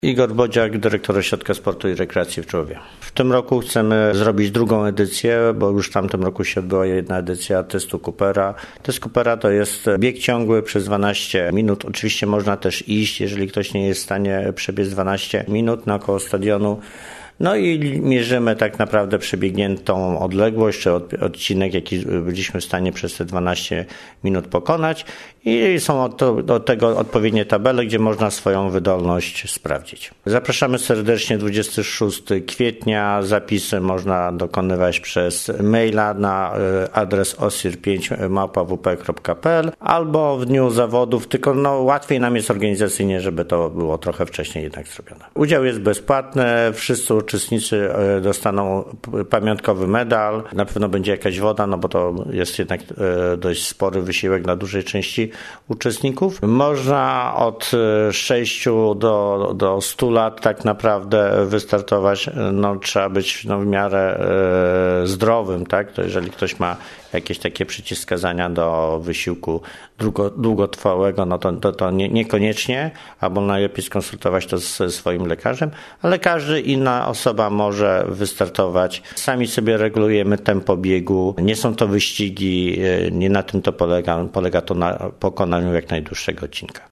Igor Bodziak, dyrektor Ośrodka Sportu i Rekreacji w Człowie. W tym roku chcemy zrobić drugą edycję, bo już w tamtym roku się odbyła jedna edycja testu Coopera. Test Coopera to jest bieg ciągły przez 12 minut. Oczywiście można też iść, jeżeli ktoś nie jest w stanie przebiec 12 minut naokoło stadionu. No i mierzymy tak naprawdę przebiegniętą odległość, czy odcinek, jaki byliśmy w stanie przez te 12 minut pokonać. I są do tego odpowiednie tabele, gdzie można swoją wydolność sprawdzić. Zapraszamy serdecznie 26 kwietnia. Zapisy można dokonywać przez maila na adres osir5@wp.pl albo w dniu zawodów, tylko łatwiej nam jest organizacyjnie, żeby to było trochę wcześniej jednak zrobione. Udział jest bezpłatny, wszyscy uczestnicy dostaną pamiątkowy medal, na pewno będzie jakaś woda, bo to jest jednak dość spory wysiłek dla dużej części uczestników. Można od 6 do 100 lat tak naprawdę wystartować. Trzeba być w miarę zdrowym, tak? To jeżeli ktoś ma jakieś takie przeciwwskazania do wysiłku długotrwałego, to niekoniecznie, albo najlepiej skonsultować to ze swoim lekarzem, ale każda inna osoba może wystartować. Sami sobie regulujemy tempo biegu, nie są to wyścigi, nie na tym to polega to na pokonaniu jak najdłuższego odcinka.